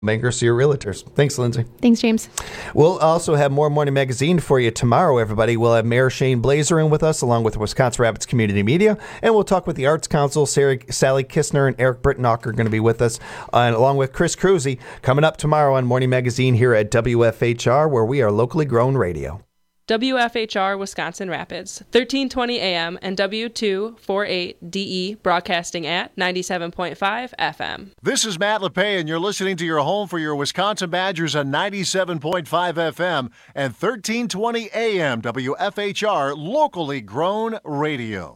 Bankers, your realtors. Thanks, Lindsay. Thanks, James. We'll also have more Morning Magazine for you tomorrow, everybody. We'll have Mayor Shane Blazer in with us, along with Wisconsin Rapids Community Media, and we'll talk with the Arts Council. Sally Kistner and Eric Brittenock are going to be with us, and along with Chris Cruzy, coming up tomorrow on Morning Magazine here at WFHR, where we are locally grown radio. WFHR Wisconsin Rapids, 1320 AM and W248DE, broadcasting at 97.5 FM. This is Matt LePay, and you're listening to your home for your Wisconsin Badgers on 97.5 FM and 1320 AM, WFHR, locally grown radio.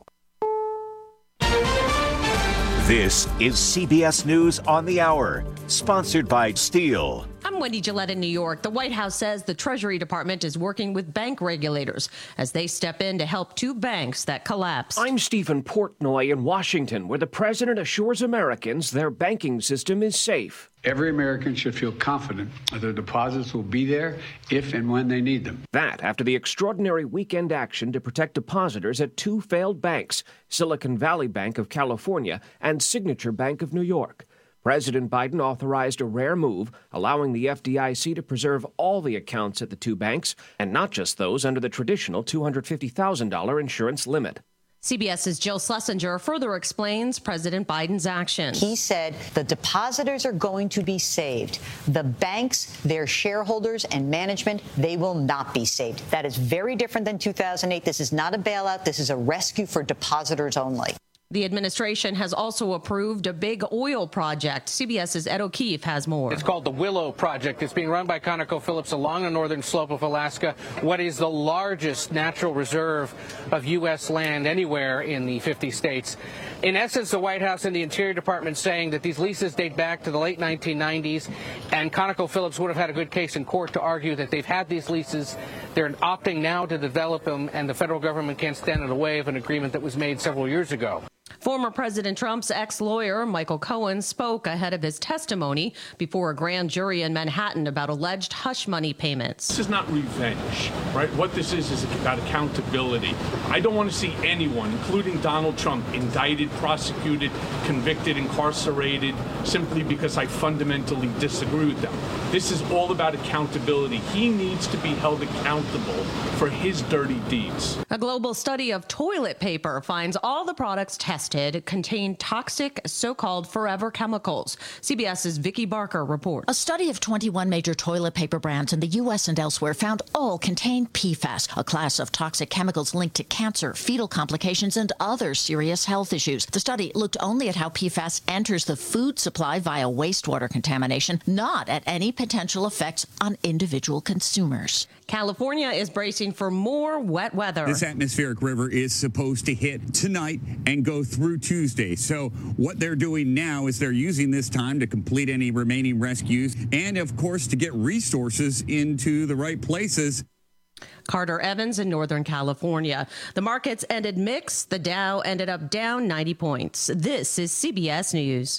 This is CBS News on the Hour, sponsored by Steel. I'm Wendy Gillette in New York. The White House says the Treasury Department is working with bank regulators as they step in to help two banks that collapsed. I'm Stephen Portnoy in Washington, where the president assures Americans their banking system is safe. Every American should feel confident that their deposits will be there if and when they need them. That after the extraordinary weekend action to protect depositors at two failed banks, Silicon Valley Bank of California and Signature Bank of New York. President Biden authorized a rare move, allowing the FDIC to preserve all the accounts at the two banks, and not just those under the traditional $250,000 insurance limit. CBS's Jill Schlesinger further explains President Biden's action. He said the depositors are going to be saved. The banks, their shareholders and management, they will not be saved. That is very different than 2008. This is not a bailout. This is a rescue for depositors only. The administration has also approved a big oil project. CBS's Ed O'Keefe has more. It's called the Willow Project. It's being run by ConocoPhillips along the northern slope of Alaska, what is the largest natural reserve of U.S. land anywhere in the 50 states. In essence, the White House and the Interior Department saying that these leases date back to the late 1990s, and ConocoPhillips would have had a good case in court to argue that they've had these leases. They're opting now to develop them, and the federal government can't stand in the way of an agreement that was made several years ago. Former President Trump's ex-lawyer, Michael Cohen, spoke ahead of his testimony before a grand jury in Manhattan about alleged hush money payments. This is not revenge, right? What this is about accountability. I don't want to see anyone, including Donald Trump, indicted, prosecuted, convicted, incarcerated, simply because I fundamentally disagree with them. This is all about accountability. He needs to be held accountable for his dirty deeds. A global study of toilet paper finds all the products tested contain toxic so-called forever chemicals. CBS's Vicki Barker reports. A study of 21 major toilet paper brands in the U.S. and elsewhere found all contain PFAS, a class of toxic chemicals linked to cancer, fetal complications, and other serious health issues. The study looked only at how PFAS enters the food supply via wastewater contamination, not at any potential effects on individual consumers. California is bracing for more wet weather. This atmospheric river is supposed to hit tonight and go through Tuesday. So what they're doing now is they're using this time to complete any remaining rescues and, of course, to get resources into the right places. Carter Evans in Northern California. The markets ended mixed. The Dow ended up down 90 points. This is CBS News.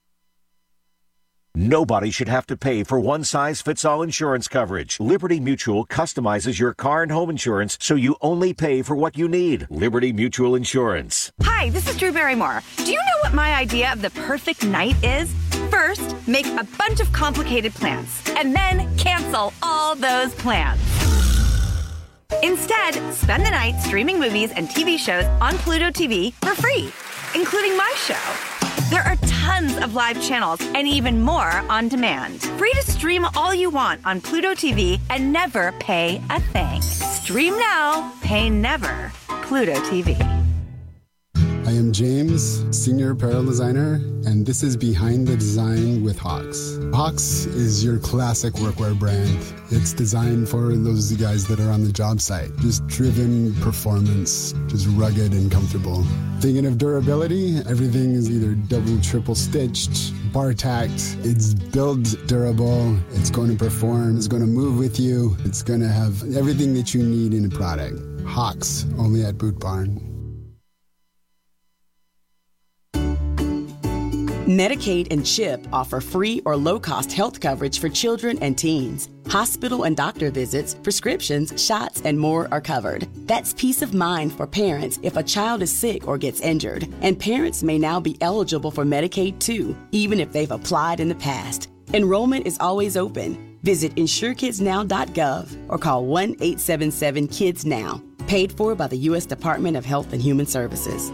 Nobody should have to pay for one-size-fits-all insurance coverage. Liberty Mutual customizes your car and home insurance so you only pay for what you need. Liberty Mutual Insurance. Hi, this is Drew Barrymore. Do you know what my idea of the perfect night is? First, make a bunch of complicated plans, and then cancel all those plans. Instead, spend the night streaming movies and TV shows on Pluto TV for free, including my show. There are tons of live channels and even more on demand. Free to stream all you want on Pluto TV and never pay a thing. Stream now, pay never. Pluto TV. I am James, Senior Apparel Designer, and this is Behind the Design with Hawx. Hawx is your classic workwear brand. It's designed for those guys that are on the job site. Just driven performance, just rugged and comfortable. Thinking of durability, everything is either double, triple stitched, bar tacked. It's built durable, it's going to perform, it's going to move with you, it's going to have everything that you need in a product. Hawx, only at Boot Barn. Medicaid and CHIP offer free or low-cost health coverage for children and teens. Hospital and doctor visits, prescriptions, shots, and more are covered. That's peace of mind for parents if a child is sick or gets injured. And parents may now be eligible for Medicaid too, even if they've applied in the past. Enrollment is always open. Visit insurekidsnow.gov or call 1-877-KIDS-NOW. Paid for by the U.S. Department of Health and Human Services.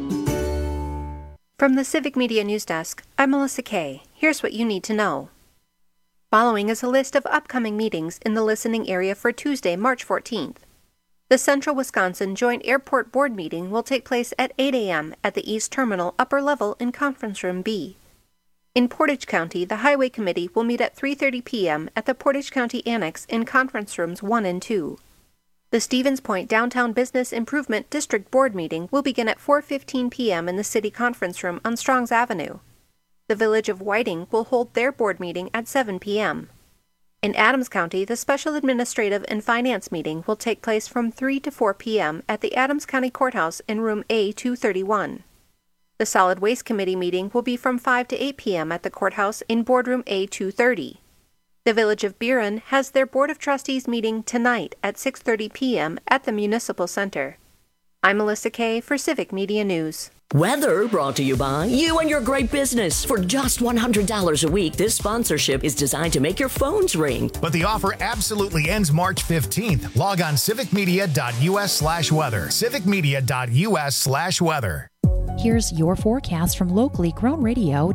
From the Civic Media News Desk, I'm Melissa Kay. Here's what you need to know. Following is a list of upcoming meetings in the listening area for Tuesday, March 14th. The Central Wisconsin Joint Airport Board meeting will take place at 8 a.m. at the East Terminal upper level in Conference Room B. In Portage County, the Highway Committee will meet at 3:30 p.m. at the Portage County Annex in Conference Rooms 1 and 2. The Stevens Point Downtown Business Improvement District Board meeting will begin at 4:15 p.m. in the City Conference Room on Strongs Avenue. The Village of Whiting will hold their board meeting at 7 p.m. In Adams County, the Special Administrative and Finance meeting will take place from 3 to 4 p.m. at the Adams County Courthouse in Room A231. The Solid Waste Committee meeting will be from 5 to 8 p.m. at the Courthouse in Boardroom A230. The Village of Buren has their Board of Trustees meeting tonight at 6:30 p.m. at the Municipal Center. I'm Melissa Kay for Civic Media News. Weather brought to you by you and your great business. For just $100 a week, this sponsorship is designed to make your phones ring. But the offer absolutely ends March 15th. Log on civicmedia.us/weather. civicmedia.us/weather. Here's your forecast from locally grown radio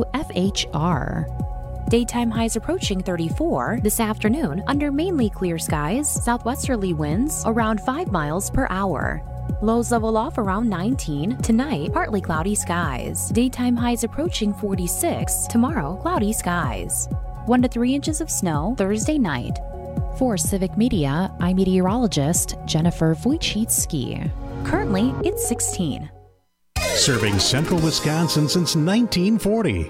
WFHR. Daytime highs approaching 34 this afternoon under mainly clear skies, southwesterly winds around 5 miles per hour. Lows level off around 19. Tonight, partly cloudy skies. Daytime highs approaching 46. Tomorrow, cloudy skies. 1 to 3 inches of snow Thursday night. For Civic Media, I'm meteorologist Jennifer Wojcicki. Currently, it's 16. Serving Central Wisconsin since 1940.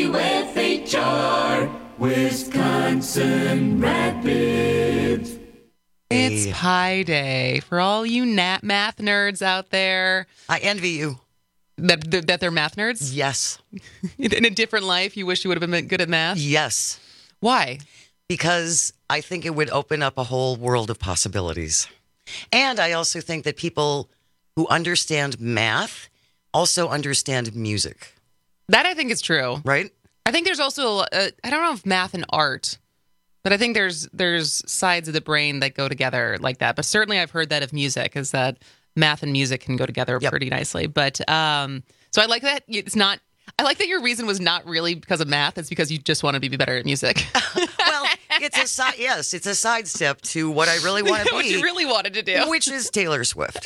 WFHR, Wisconsin Rapids. It's Pi Day for all you math nerds out there. I envy you. That they're math nerds? Yes. In a different life, you wish you would have been good at math? Yes. Why? Because I think it would open up a whole world of possibilities. And I also think that people who understand math also understand music. That I think is true. Right? I think there's also, I don't know if math and art, but I think there's sides of the brain that go together like that. But certainly I've heard that of music, is that math and music can go together pretty nicely. But so I like that I like that your reason was not really because of math. It's because you just want to be better at music. Well, it's a sidestep to what I really want to be. What you really wanted to do. Which is Taylor Swift.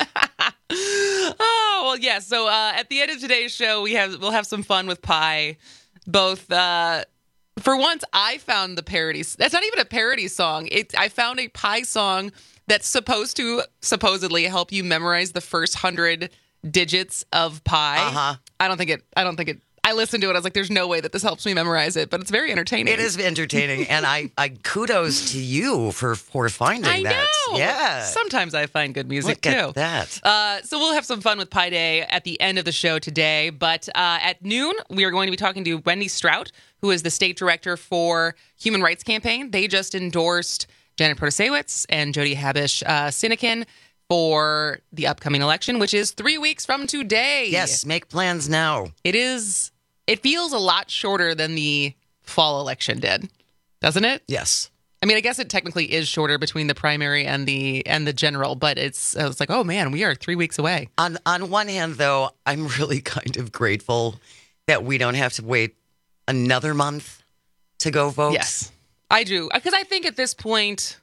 Oh, well, yeah. So at the end of today's show, we'll have some fun with Pi. Both, for once, I found the parody. That's not even a parody song. I found a Pi song that's supposed to supposedly help you memorize the first 100 digits of Pi. I don't think it. I listened to it. I was like, "There's no way that this helps me memorize it," but it's very entertaining. It is entertaining, and I kudos to you for finding that. I know. Yeah. Sometimes I find good music too. Look at that. So we'll have some fun with Pi Day at the end of the show today. But at noon, we are going to be talking to Wendy Strout, who is the state director for Human Rights Campaign. They just endorsed Janet Protasiewicz and Jody Habush-Sinekin for the upcoming election, which is 3 weeks from today. Yes, make plans now. It feels a lot shorter than the fall election did, doesn't it? Yes. I mean, I guess it technically is shorter between the primary and the general, but it's like, oh man, we are 3 weeks away. On one hand, though, I'm really kind of grateful that we don't have to wait another month to go vote. Yes, I do, because I think at this point,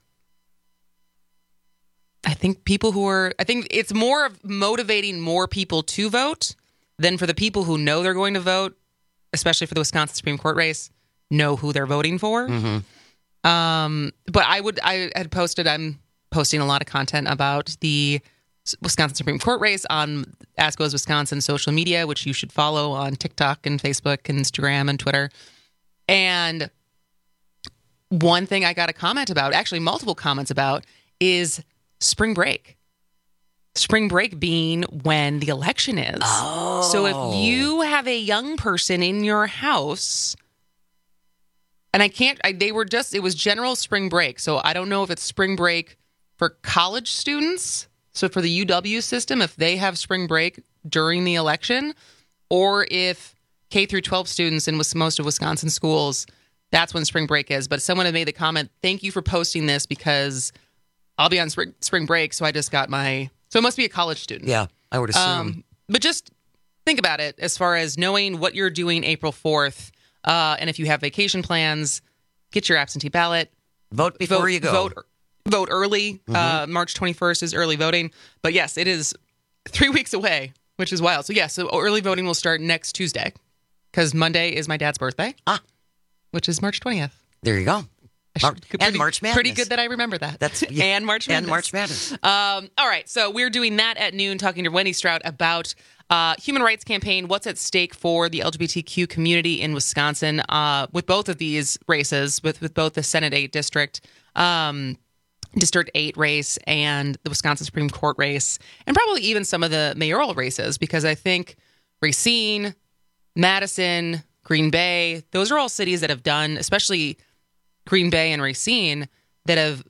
I think it's more of motivating more people to vote than for the people who know they're going to vote, especially for the Wisconsin Supreme Court race, know who they're voting for. Mm-hmm. But I'm posting a lot of content about the Wisconsin Supreme Court race on Ask Goes Wisconsin social media, which you should follow on TikTok and Facebook and Instagram and Twitter. And one thing I got a comment about, actually multiple comments about, is spring break. Spring break being when the election is. Oh. So if you have a young person in your house, and it was general spring break. So I don't know if it's spring break for college students. So for the UW system, if they have spring break during the election, or if K through 12 students in most of Wisconsin schools, that's when spring break is. But someone had made the comment, thank you for posting this because I'll be on spring break. So I just got so it must be a college student. Yeah, I would assume. But just think about it as far as knowing what you're doing April 4th. And if you have vacation plans, get your absentee ballot. Vote before you go. Vote early. March 21st is early voting. But yes, it is 3 weeks away, which is wild. So so early voting will start next Tuesday because Monday is my dad's birthday, which is March 20th. There you go. March Madness. Pretty good that I remember that. And March Madness. And March Madness. All right, so we're doing that at noon, talking to Wendy Strout about human rights campaign, what's at stake for the LGBTQ community in Wisconsin with both of these races, with both the Senate 8 district, District 8 race and the Wisconsin Supreme Court race, and probably even some of the mayoral races, because I think Racine, Madison, Green Bay, those are all cities that have done, especially Green Bay and Racine, that have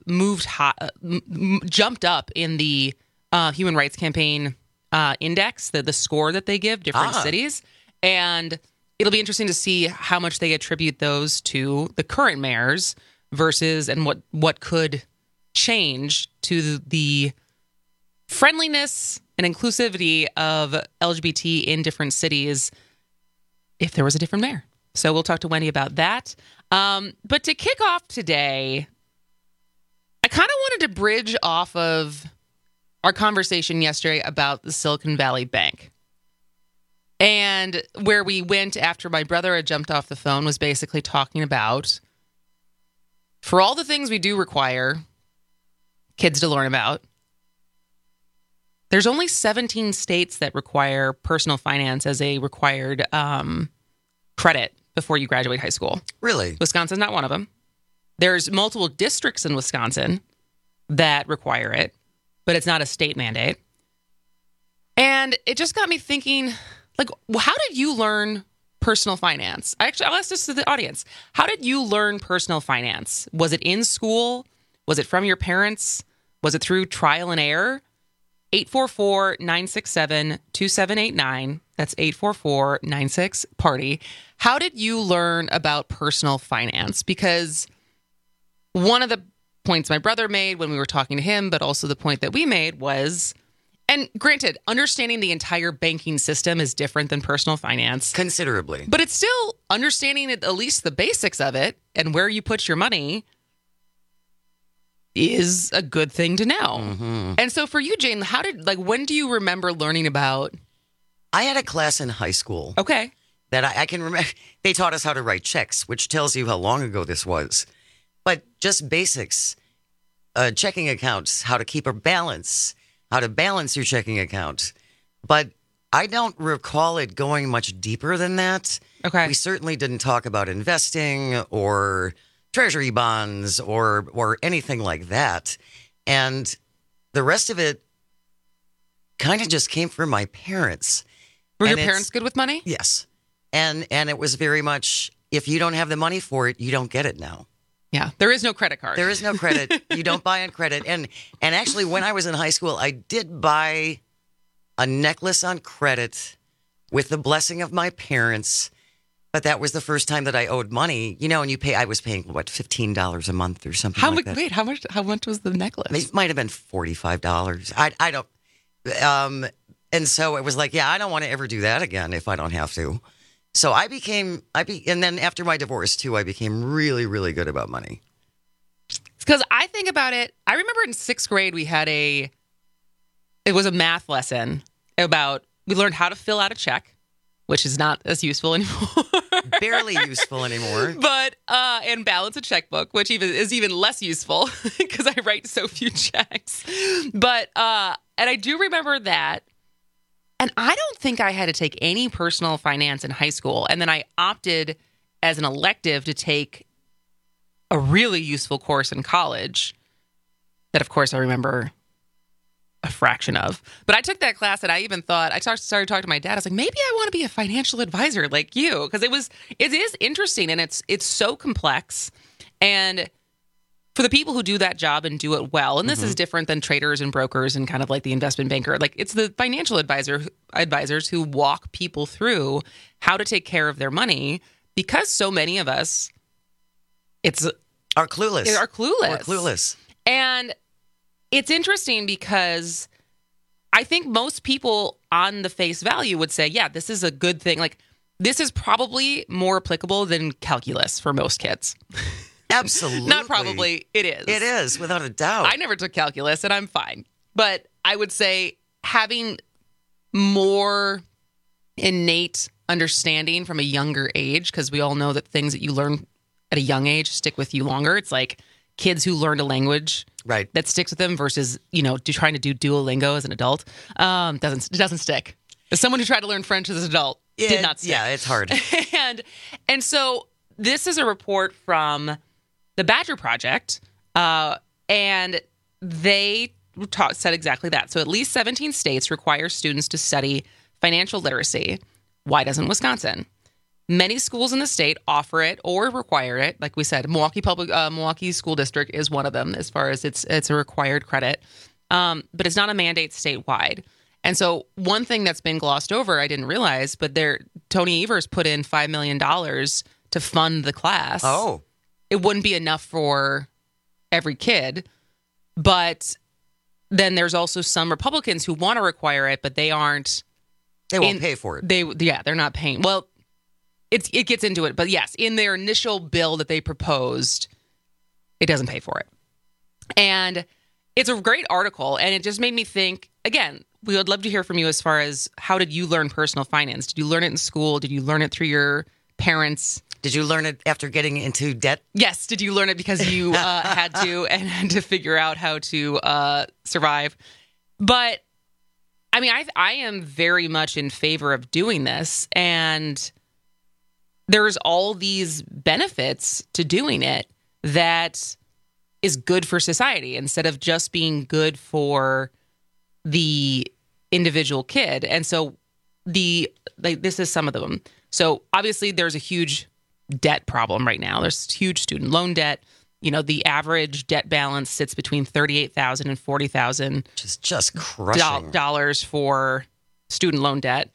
jumped up in the human rights campaign index, the score that they give different cities. And it'll be interesting to see how much they attribute those to the current mayors versus and what could change to the friendliness and inclusivity of LGBT in different cities if there was a different mayor. So we'll talk to Wendy about that. But to kick off today, I kind of wanted to bridge off of our conversation yesterday about the Silicon Valley Bank. And where we went after my brother had jumped off the phone was basically talking about, for all the things we do require kids to learn about, there's only 17 states that require personal finance as a required credit before you graduate high school. Really? Wisconsin's not one of them. There's multiple districts in Wisconsin that require it, but it's not a state mandate. And it just got me thinking, like, how did you learn personal finance? I'll ask this to the audience. How did you learn personal finance? Was it in school? Was it from your parents? Was it through trial and error? 844-967-2789. That's 844-96-PARTY. How did you learn about personal finance? Because one of the points my brother made when we were talking to him, but also the point that we made was, and granted, understanding the entire banking system is different than personal finance. Considerably. But it's still understanding at least the basics of it and where you put your money is a good thing to know. Mm-hmm. And so for you, Jane, when do you remember learning about? I had a class in high school. Okay. That I can remember. They taught us how to write checks, which tells you how long ago this was. But just basics, checking accounts, how to keep a balance, how to balance your checking account. But I don't recall it going much deeper than that. Okay. We certainly didn't talk about investing or treasury bonds or anything like that. And the rest of it kind of just came from my parents. Were your parents good with money? Yes. And it was very much, if you don't have the money for it, you don't get it now. Yeah. There is no credit card. There is no credit. You don't buy on credit. And actually, when I was in high school, I did buy a necklace on credit with the blessing of my parents. But that was the first time that I owed money. You know, and I was paying, $15 a month or something like that. Wait, how much was the necklace? It might have been $45. I don't. And so it was like, I don't want to ever do that again if I don't have to. So and then after my divorce too, I became really, really good about money. Because I think about it, I remember in 6th grade, it was a math lesson we learned how to fill out a check, which is not as useful anymore. Barely useful anymore. But, and balance a checkbook, which is even less useful because I write so few checks. But, and I do remember that. And I don't think I had to take any personal finance in high school. And then I opted as an elective to take a really useful course in college that, of course, I remember a fraction of. But I took that class and I even thought, started talking to my dad. I was like, maybe I want to be a financial advisor like you. Because it is interesting and it's so complex. And for the people who do that job and do it well, and this is different than traders and brokers and kind of like the investment banker, like it's the financial advisors who walk people through how to take care of their money, because so many of us Are clueless. Are clueless. Or clueless. And it's interesting because I think most people on the face value would say, yeah, this is a good thing. Like, this is probably more applicable than calculus for most kids. Absolutely. Not probably. It is. It is, without a doubt. I never took calculus, and I'm fine. But I would say having more innate understanding from a younger age, because we all know that things that you learn at a young age stick with you longer. It's like kids who learned a language that sticks with them versus, trying to do Duolingo as an adult. It doesn't stick. As someone who tried to learn French as an adult, did not stick. Yeah, it's hard. and so this is a report from the Badger Project, and they said exactly that. So at least 17 states require students to study financial literacy. Why doesn't Wisconsin? Many schools in the state offer it or require it. Like we said, Milwaukee School District is one of them as far as it's a required credit. But it's not a mandate statewide. And so one thing that's been glossed over, I didn't realize, but Tony Evers put in $5 million to fund the class. Oh. It wouldn't be enough for every kid. But then there's also some Republicans who want to require it, but they aren't. They won't pay for it. They're not paying. Well, it gets into it. But yes, in their initial bill that they proposed, it doesn't pay for it. And it's a great article. And it just made me think, again, we would love to hear from you as far as how did you learn personal finance? Did you learn it in school? Did you learn it through your parents? Did you learn it after getting into debt? Yes. Did you learn it because you had to and had to figure out how to survive? But I mean, I am very much in favor of doing this, and there's all these benefits to doing it that is good for society instead of just being good for the individual kid. And so this is some of them. So obviously there's a huge debt problem right now. There's huge student loan debt. The average debt balance sits between $38,000 and $40,000, which is just crushing dollars for student loan debt.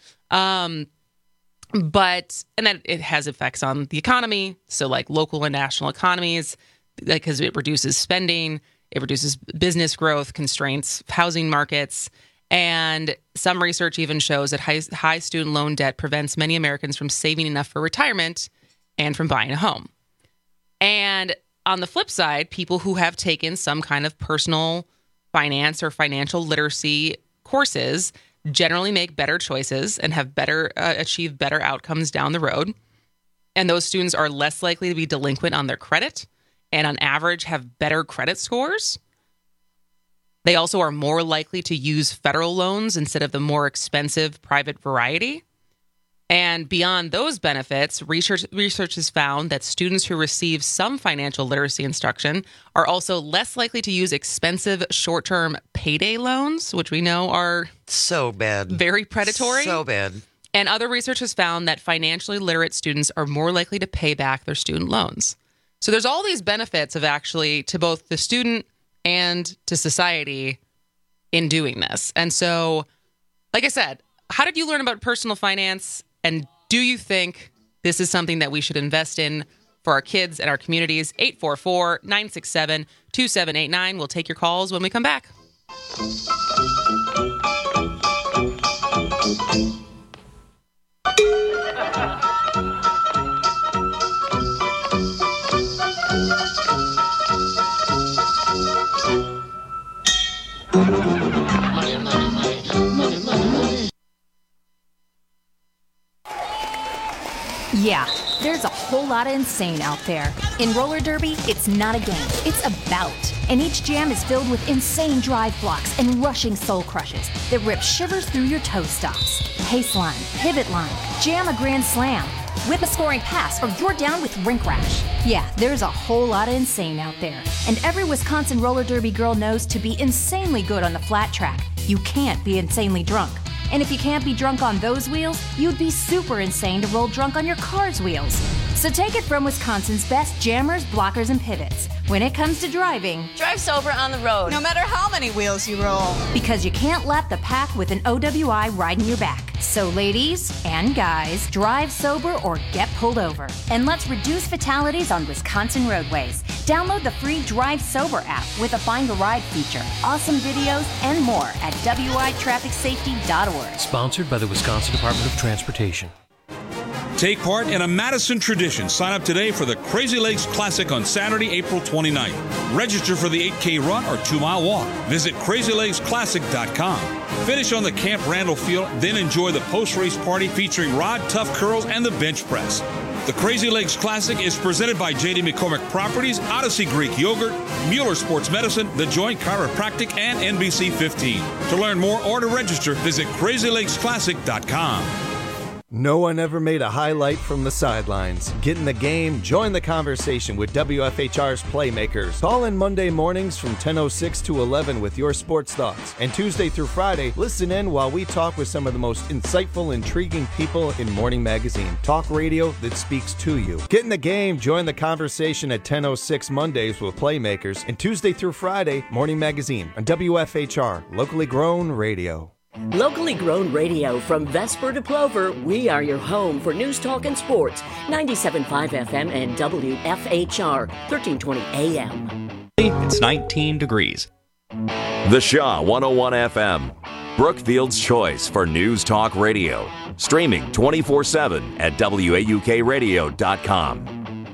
And then it has effects on the economy. So like local and national economies, because it reduces spending, it reduces business growth, constraints housing markets. And some research even shows that high student loan debt prevents many Americans from saving enough for retirement and from buying a home. And on the flip side, people who have taken some kind of personal finance or financial literacy courses generally make better choices and have achieve better outcomes down the road. And those students are less likely to be delinquent on their credit and on average have better credit scores. They also are more likely to use federal loans instead of the more expensive private variety. And beyond those benefits, research has found that students who receive some financial literacy instruction are also less likely to use expensive short-term payday loans, which we know are so bad, very predatory. So bad. And other research has found that financially literate students are more likely to pay back their student loans. So there's all these benefits of actually to both the student and to society in doing this. And so, like I said, how did you learn about personal finance? And do you think this is something that we should invest in for our kids and our communities? 844-967-2789. We'll take your calls when we come back. Yeah, there's a whole lot of insane out there. In roller derby, it's not a game, it's a bout. And each jam is filled with insane drive blocks and rushing soul crushes that rip shivers through your toe stops. Pace line, pivot line, jam a grand slam, whip a scoring pass, or you're down with rink rash. Yeah, there's a whole lot of insane out there. And every Wisconsin roller derby girl knows to be insanely good on the flat track, you can't be insanely drunk. And if you can't be drunk on those wheels, you'd be super insane to roll drunk on your car's wheels. So take it from Wisconsin's best jammers, blockers, and pivots. When it comes to driving, drive sober on the road, no matter how many wheels you roll. Because you can't lap the pack with an OWI riding your back. So ladies and guys, drive sober or get pulled over. And let's reduce fatalities on Wisconsin roadways. Download the free Drive Sober app with a Find a Ride feature, awesome videos, and more at witrafficsafety.org. Sponsored by the Wisconsin Department of Transportation. Take part in a Madison tradition. Sign up today for the Crazy Lakes Classic on Saturday, April 29th. Register for the 8K run or 2-mile walk. Visit crazylakesclassic.com. Finish on the Camp Randall field, then enjoy the post-race party featuring Rod, Tough Curls, and the bench press. The Crazy Lakes Classic is presented by J.D. McCormick Properties, Odyssey Greek Yogurt, Mueller Sports Medicine, The Joint Chiropractic, and NBC 15. To learn more or to register, visit crazylakesclassic.com. No one ever made a highlight from the sidelines. Get in the game, join the conversation with WFHR's Playmakers. Call in Monday mornings from 10:06 to 11 with your sports thoughts. And Tuesday through Friday, listen in while we talk with some of the most insightful, intriguing people in Morning Magazine. Talk radio that speaks to you. Get in the game, join the conversation at 10:06 Mondays with Playmakers. And Tuesday through Friday, Morning Magazine on WFHR, locally grown radio. Locally grown radio from Vesper to Plover, we are your home for news, talk, and sports. 97.5 FM and WFHR, 1320 AM. It's 19 degrees. The Shaw 101 FM, Brookfield's choice for news talk radio. Streaming 24/7 at WAUKradio.com.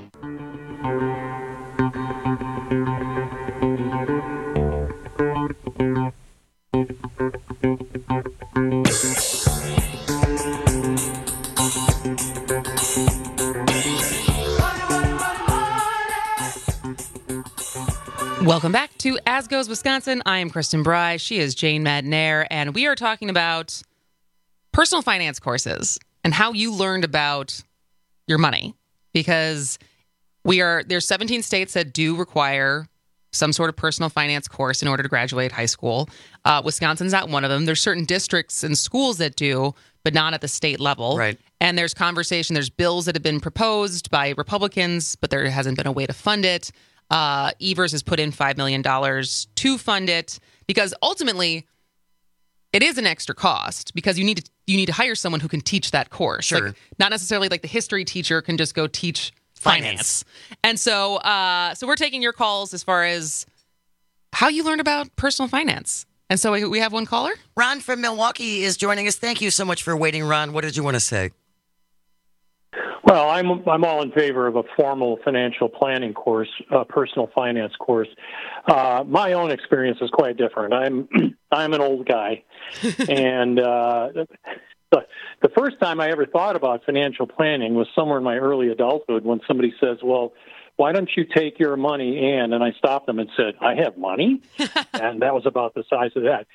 Welcome back to As Goes Wisconsin. I am Kristen Bry. She is Jane Madnair, and we are talking about personal finance courses and how you learned about your money, because there's 17 states that do require some sort of personal finance course in order to graduate high school. Wisconsin's not one of them. There's certain districts and schools that do, but not at the state level. Right. And there's bills that have been proposed by Republicans, but there hasn't been a way to fund it. Evers has put in $5 million to fund it, because ultimately it is an extra cost, because you need to hire someone who can teach that course. Sure. Like, not necessarily like the history teacher can just go teach finance. And so we're taking your calls as far as how you learned about personal finance. And so we have one caller. Ron from Milwaukee is joining us. Thank you so much for waiting, Ron. What did you want to say? Well, I'm all in favor of a formal financial planning course, personal finance course. My own experience is quite different. I'm an old guy, and the first time I ever thought about financial planning was somewhere in my early adulthood, when somebody says, "Well, why don't you take your money and I stopped them and said, "I have money?" And that was about the size of that.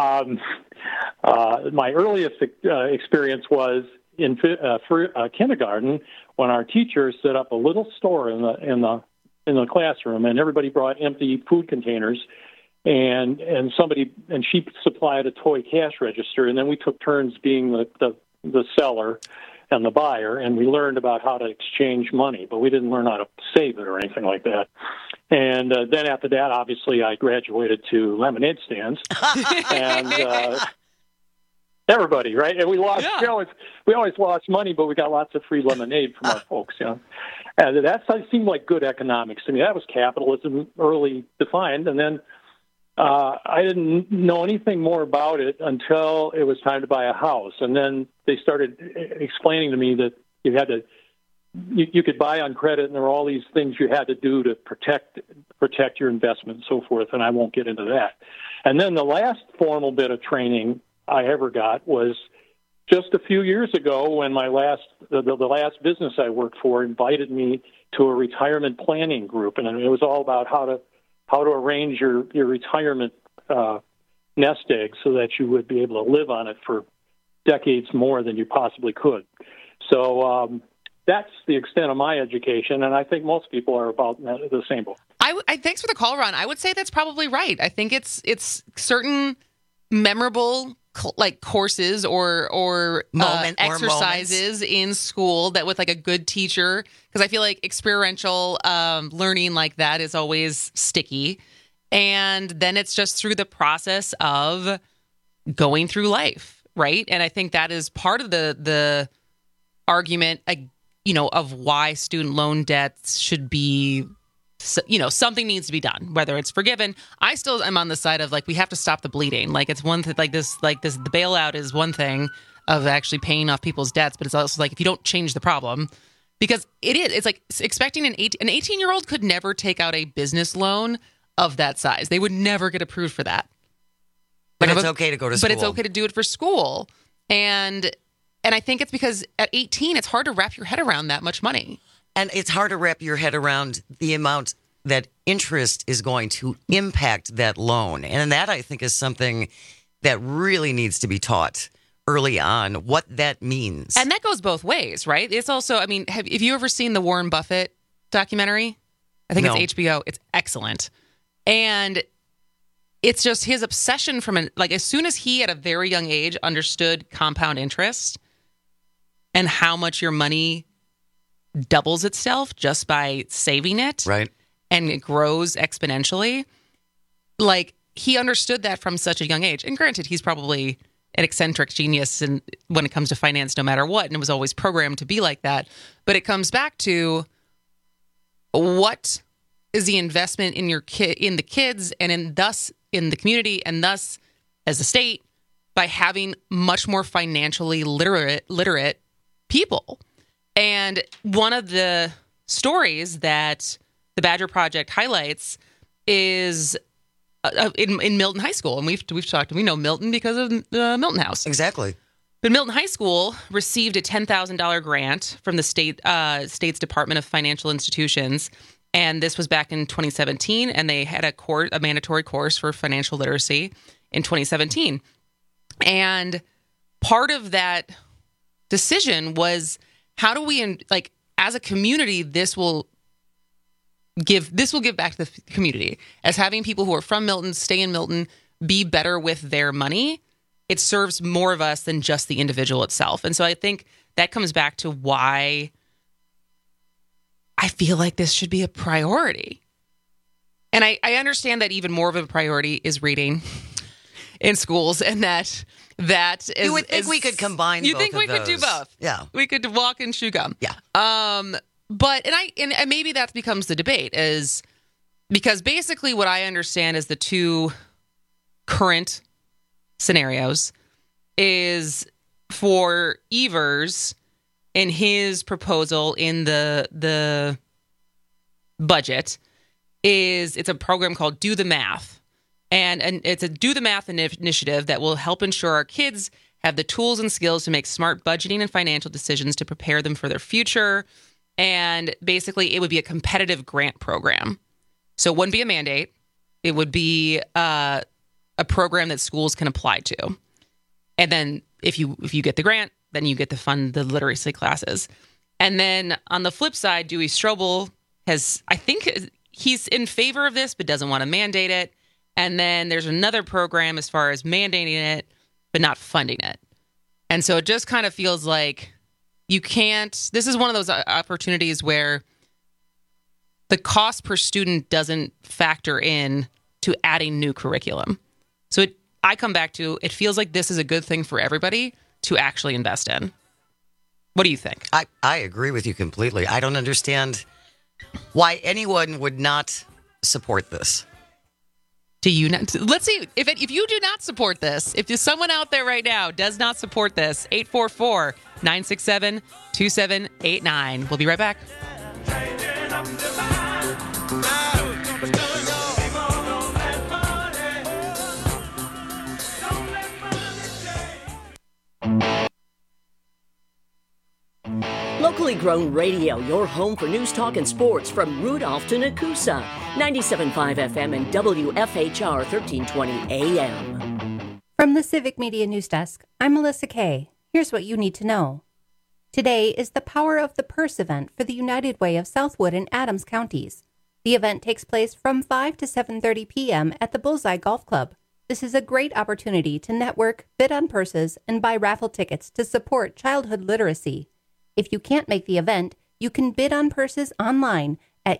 My earliest experience was in kindergarten, when our teacher set up a little store in the classroom, and everybody brought empty food containers, and she supplied a toy cash register, and then we took turns being the seller and the buyer, and we learned about how to exchange money, but we didn't learn how to save it or anything like that. And then after that, obviously, I graduated to lemonade stands, and everybody, right? And we lost. Yeah. We always lost money, but we got lots of free lemonade from our folks. And that seemed like good economics to me. That was capitalism early defined, and then I didn't know anything more about it until it was time to buy a house, and then they started explaining to me that you could buy on credit, and there were all these things you had to do to protect your investment and so forth. And I won't get into that. And then the last formal bit of training I ever got was just a few years ago, when the last business I worked for invited me to a retirement planning group, and it was all about how to arrange your retirement nest egg so that you would be able to live on it for decades more than you possibly could. So that's the extent of my education, and I think most people are about the same boat. Thanks for the call, Ron. I would say that's probably right. I think it's certain memorable courses or exercises in school that with like a good teacher, because I feel like experiential learning like that is always sticky. And then it's just through the process of going through life, right? And I think that is part of the argument, of why student loan debts should be, something needs to be done, whether it's forgiven. I still am on the side of like, we have to stop the bleeding. Like it's one thing, the bailout is one thing of actually paying off people's debts, but it's also like, if you don't change the problem, because it's like expecting an 18-year-old could never take out a business loan of that size. They would never get approved for that. But it's okay to go to school. But it's okay to do it for school. And I think it's because at 18, it's hard to wrap your head around that much money. And it's hard to wrap your head around the amount that interest is going to impact that loan. And that, I think, is something that really needs to be taught early on, what that means. And that goes both ways, right? It's also, have you ever seen the Warren Buffett documentary? I think it's HBO. It's excellent. And it's just his obsession as soon as he at a very young age understood compound interest and how much your money doubles itself just by saving it. Right. And it grows exponentially. Like, he understood that from such a young age. And granted, he's probably an eccentric genius when it comes to finance, no matter what, and it was always programmed to be like that. But it comes back to what is the investment in in the kids, and thus in the community, and thus as a state, by having much more financially literate people. And one of the stories that the Badger Project highlights is in Milton High School. And we've talked, we know Milton because of the Milton House. Exactly. But Milton High School received a $10,000 grant from the state's Department of Financial Institutions. And this was back in 2017. And they had a mandatory course for financial literacy in 2017. And part of that decision was, how do we, as a community, this will give back to the community. As having people who are from Milton, stay in Milton, be better with their money, it serves more of us than just the individual itself. And so I think that comes back to why I feel like this should be a priority. And I understand that even more of a priority is reading in schools, and that is... You would think we could combine both. You think we could do both? Yeah. We could walk and chew gum. Yeah. But maybe that becomes the debate, is because basically what I understand is the two current scenarios is for Evers in his proposal in the budget it's a program called Do the Math. And it's a Do the Math initiative that will help ensure our kids have the tools and skills to make smart budgeting and financial decisions to prepare them for their future. And basically, it would be a competitive grant program. So it wouldn't be a mandate. It would be a program that schools can apply to. And then if you get the grant, then you get to fund the literacy classes. And then on the flip side, Dewey Strobel I think he's in favor of this, but doesn't want to mandate it. And then there's another program as far as mandating it, but not funding it. And so it just kind of feels like this is one of those opportunities where the cost per student doesn't factor in to adding new curriculum. So I come back to, it feels like this is a good thing for everybody to actually invest in. What do you think? I agree with you completely. I don't understand why anyone would not support this. Do you not? Let's see. If you do not support this, if there's someone out there right now does not support this, 844-967-2789. We'll be right back. Locally grown radio, your home for news, talk, and sports from Rudolph to Nakusa. 97.5 FM and WFHR 1320 AM. From the Civic Media News Desk, I'm Melissa Kay. Here's what you need to know. Today is the Power of the Purse event for the United Way of Southwood and Adams counties. The event takes place from 5 to 7:30 p.m. at the Bullseye Golf Club. This is a great opportunity to network, bid on purses, and buy raffle tickets to support childhood literacy. If you can't make the event, you can bid on purses online at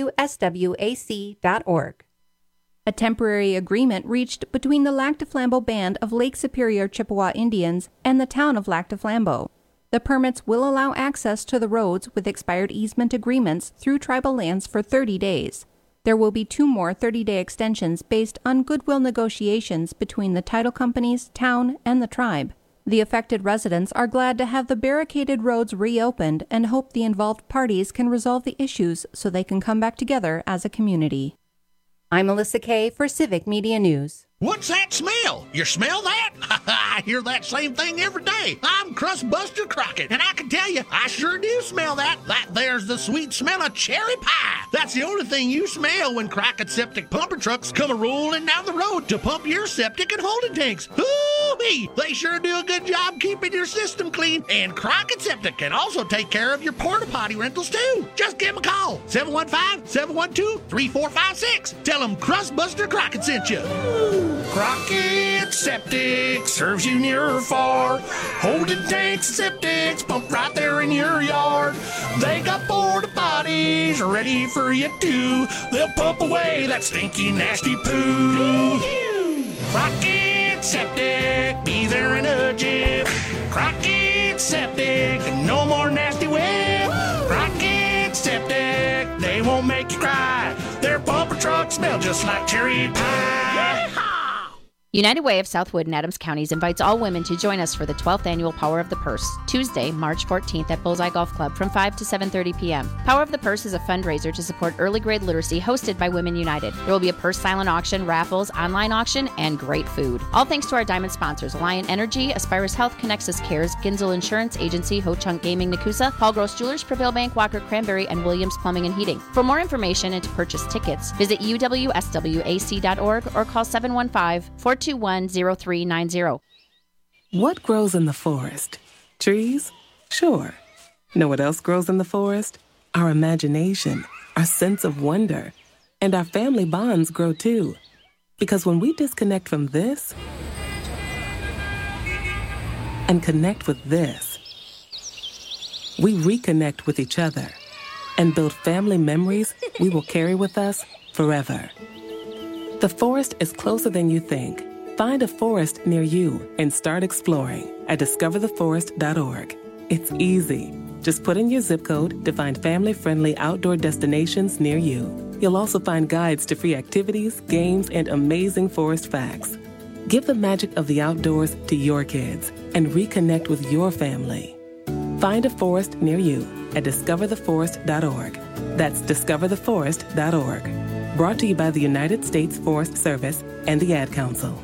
uwswac.org. A temporary agreement reached between the Lac du Flambeau Band of Lake Superior Chippewa Indians and the town of Lac du Flambeau. The permits will allow access to the roads with expired easement agreements through tribal lands for 30 days. There will be 2 more 30-day extensions based on goodwill negotiations between the title companies, town, and the tribe. The affected residents are glad to have the barricaded roads reopened and hope the involved parties can resolve the issues so they can come back together as a community. I'm Melissa Kay for Civic Media News. What's that smell? You smell that? I hear that same thing every day. I'm Crustbuster Crockett, and I can tell you, I sure do smell that. That there's the sweet smell of cherry pie. That's the only thing you smell when Crockett Septic pumper trucks come a-rolling down the road to pump your septic and holding tanks. Hoo-wee! They sure do a good job keeping your system clean, and Crockett Septic can also take care of your porta potty rentals, too. Just give them a call, 715-712-3456. Tell them Crustbuster Crockett sent you. Crockett Septic serves you near or far. Holding tanks and septics pump right there in your yard. They got porta potties ready for you too. They'll pump away that stinky, nasty poo. Crockett Septic, be there in a jiff. Crockett Septic, no more nasty whip. Crockett Septic, they won't make you cry. Their pumper trucks smell just like cherry pie. United Way of Southwood and Adams Counties invites all women to join us for the 12th annual Power of the Purse, Tuesday, March 14th at Bullseye Golf Club from 5 to 7:30 p.m. Power of the Purse is a fundraiser to support early grade literacy hosted by Women United. There will be a purse silent auction, raffles, online auction, and great food. All thanks to our diamond sponsors, Alliant Energy, Aspirus Health, Connexus Cares, Ginzel Insurance Agency, Ho Chunk Gaming Nakusa, Paul Gross Jewelers, Prevail Bank, Walker Cranberry, and Williams Plumbing and Heating. For more information and to purchase tickets, visit uwswac.org or call 715-421-0390. What grows in the forest? Trees? Sure. Know what else grows in the forest? Our imagination, our sense of wonder, and our family bonds grow too. Because when we disconnect from this and connect with this, we reconnect with each other and build family memories we will carry with us forever. The forest is closer than you think. Find a forest near you and start exploring at discovertheforest.org. It's easy. Just put in your zip code to find family-friendly outdoor destinations near you. You'll also find guides to free activities, games, and amazing forest facts. Give the magic of the outdoors to your kids and reconnect with your family. Find a forest near you at discovertheforest.org. That's discovertheforest.org. Brought to you by the United States Forest Service and the Ad Council.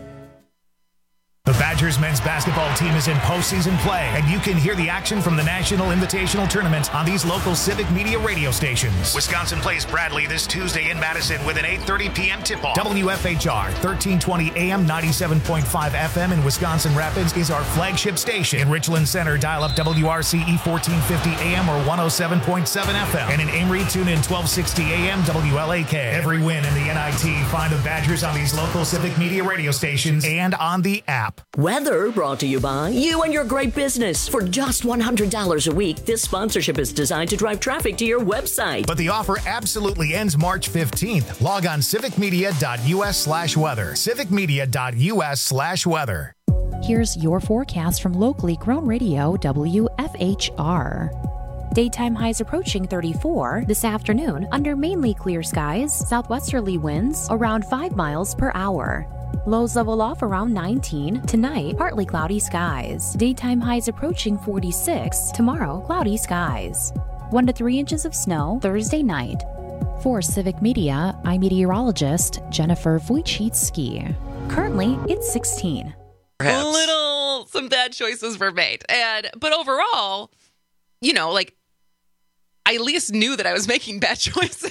The Badgers men's basketball team is in postseason play, and you can hear the action from the National Invitational Tournament on these local Civic Media radio stations. Wisconsin plays Bradley this Tuesday in Madison with an 8:30 p.m. tip-off. WFHR, 1320 AM, 97.5 FM in Wisconsin Rapids is our flagship station. In Richland Center, dial up WRCE 1450 AM or 107.7 FM. And in Amory, tune in 1260 AM, WLAK. Every win in the NIT, find the Badgers on these local Civic Media radio stations and on the app. Weather brought to you by you and your great business. For just $100 a week, this sponsorship is designed to drive traffic to your website. But the offer absolutely ends March 15th. Log on civicmedia.us/weather. civicmedia.us/weather. Here's your forecast from locally grown radio WFHR. Daytime highs approaching 34 this afternoon under mainly clear skies, southwesterly winds around 5 miles per hour. Lows level off around 19. Tonight, partly cloudy skies. Daytime highs approaching 46. Tomorrow, cloudy skies. 1 to 3 inches of snow Thursday night. For Civic Media, I'm meteorologist Jennifer Wojcicki. Currently, it's 16. Some bad choices were made. But overall, you know, like, I at least knew that I was making bad choices.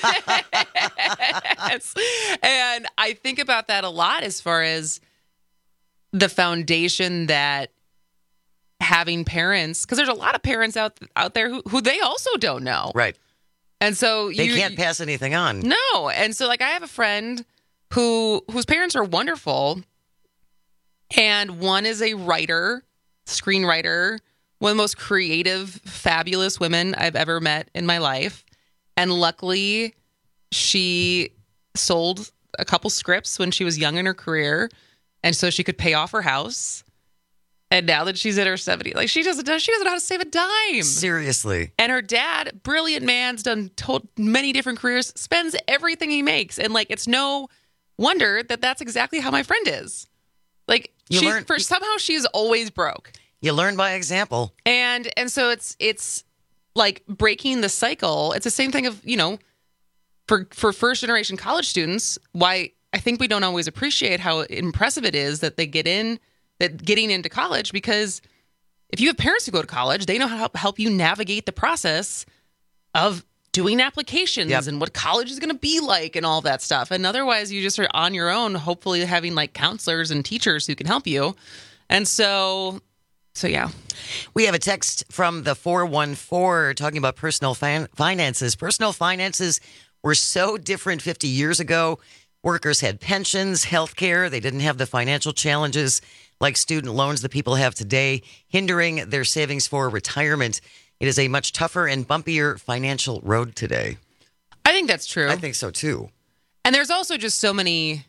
And I think about that a lot as far as the foundation that having parents, because there's a lot of parents out there who they also don't know. Right. And so they can't pass anything on. No. And so, like, I have a friend whose parents are wonderful. And one is a writer, screenwriter, one of the most creative, fabulous women I've ever met in my life. And luckily, she sold a couple scripts when she was young in her career. And so she could pay off her house. And now that she's in her 70s, like she doesn't know how to save a dime. Seriously. And her dad, brilliant man's done many different careers, spends everything he makes. And like, it's no wonder that that's exactly how my friend is. Like, somehow she's always broke. You learn by example. And so it's like breaking the cycle. It's the same thing of, for first generation college students, why I think we don't always appreciate how impressive it is that they getting into college, because if you have parents who go to college, they know how to help you navigate the process of doing applications and what college is going to be like and all that stuff. And otherwise, you just are on your own, hopefully having like counselors and teachers who can help you. And so yeah. We have a text from the 414 talking about personal finances. Personal finances were so different 50 years ago. Workers had pensions, health care. They didn't have the financial challenges like student loans that people have today, hindering their savings for retirement. It is a much tougher and bumpier financial road today. I think that's true. I think so, too. And there's also just so many...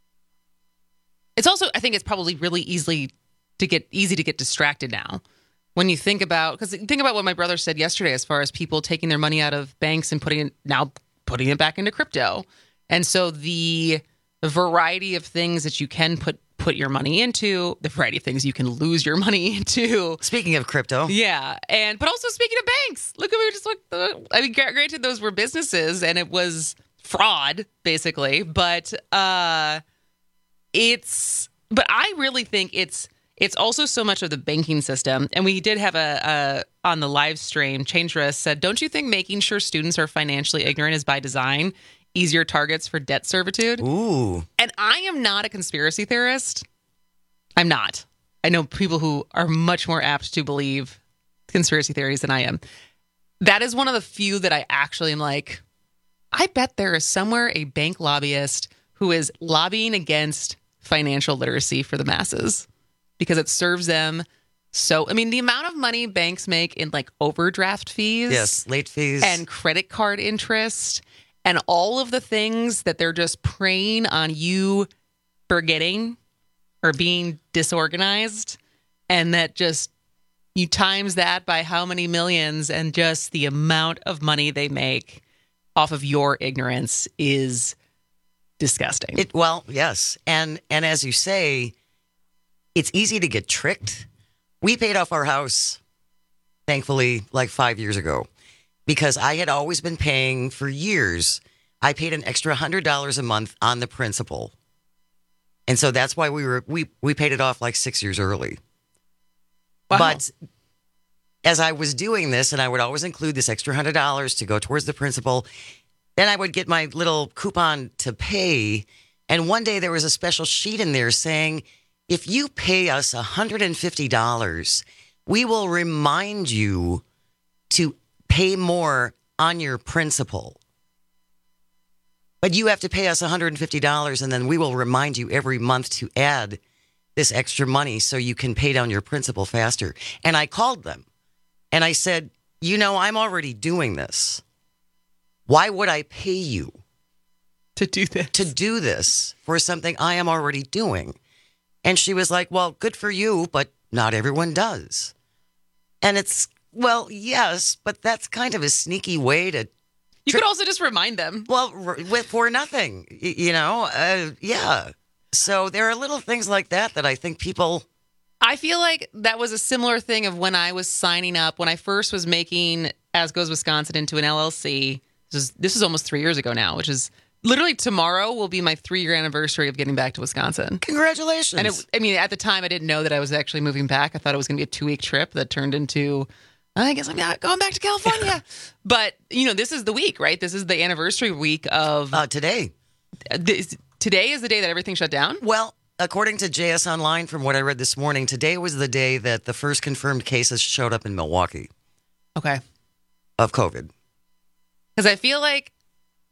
I think it's probably really easy to get distracted now. When you think about what my brother said yesterday as far as people taking their money out of banks and putting it back into crypto. And so the variety of things that you can put your money into, the variety of things you can lose your money into. Speaking of crypto. Yeah. But also speaking of banks, look at granted those were businesses and it was fraud basically, but I really think it's also so much of the banking system. And we did have on the live stream, Changerous said, don't you think making sure students are financially ignorant is by design easier targets for debt servitude? Ooh. And I am not a conspiracy theorist. I'm not. I know people who are much more apt to believe conspiracy theories than I am. That is one of the few that I actually am like, I bet there is somewhere a bank lobbyist who is lobbying against financial literacy for the masses because it serves them. So, I mean, the amount of money banks make in like overdraft fees. Yes, late fees. And credit card interest. And all of the things that they're just preying on you forgetting or being disorganized. And that just, you times that by how many millions and just the amount of money they make off of your ignorance is disgusting. Well, yes. And as you say, it's easy to get tricked. We paid off our house, thankfully, like 5 years ago. Because I had always been paying for years. I paid an extra $100 a month on the principal. And so that's why we paid it off like 6 years early. Wow. But as I was doing this, and I would always include this extra $100 to go towards the principal, then I would get my little coupon to pay. And one day there was a special sheet in there saying, if you pay us $150, we will remind you to pay more on your principal. But you have to pay us $150, and then we will remind you every month to add this extra money so you can pay down your principal faster. And I called them, and I said, I'm already doing this. Why would I pay you to do this for something I am already doing? And she was like, well, good for you, but not everyone does. And it's, well, yes, but that's kind of a sneaky way to... You could also just remind them. Well, for nothing, yeah. So there are little things like that I think people... I feel like that was a similar thing of when I was signing up, when I first was making As Goes Wisconsin into an LLC. This is almost 3 years ago now, which is literally tomorrow will be my 3-year anniversary of getting back to Wisconsin. Congratulations. And at the time, I didn't know that I was actually moving back. I thought it was going to be a 2-week trip that turned into... I guess I'm not going back to California. But, this is the week, right? This is the anniversary week of... Today. Today is the day that everything shut down? Well, according to JS Online, from what I read this morning, today was the day that the first confirmed cases showed up in Milwaukee. Okay. Of COVID. Because I feel like